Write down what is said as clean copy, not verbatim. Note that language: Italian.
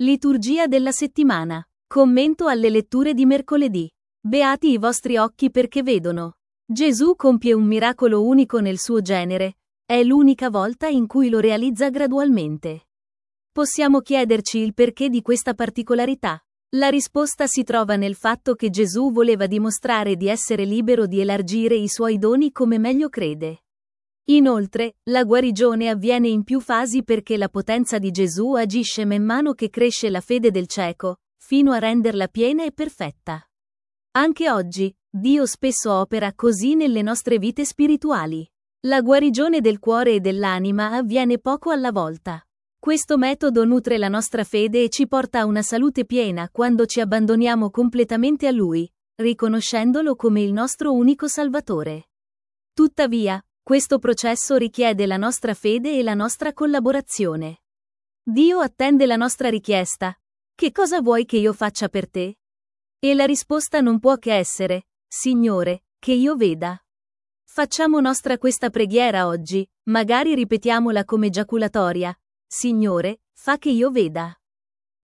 Liturgia della settimana. Commento alle letture di mercoledì. Beati i vostri occhi perché vedono. Gesù compie un miracolo unico nel suo genere. È l'unica volta in cui lo realizza gradualmente. Possiamo chiederci il perché di questa particolarità. La risposta si trova nel fatto che Gesù voleva dimostrare di essere libero di elargire i suoi doni come meglio crede. Inoltre, la guarigione avviene in più fasi perché la potenza di Gesù agisce man mano che cresce la fede del cieco, fino a renderla piena e perfetta. Anche oggi, Dio spesso opera così nelle nostre vite spirituali. La guarigione del cuore e dell'anima avviene poco alla volta. Questo metodo nutre la nostra fede e ci porta a una salute piena quando ci abbandoniamo completamente a Lui, riconoscendolo come il nostro unico Salvatore. Tuttavia, questo processo richiede la nostra fede e la nostra collaborazione. Dio attende la nostra richiesta. Che cosa vuoi che io faccia per te? E la risposta non può che essere, Signore, che io veda. Facciamo nostra questa preghiera oggi, magari ripetiamola come giaculatoria. Signore, fa che io veda.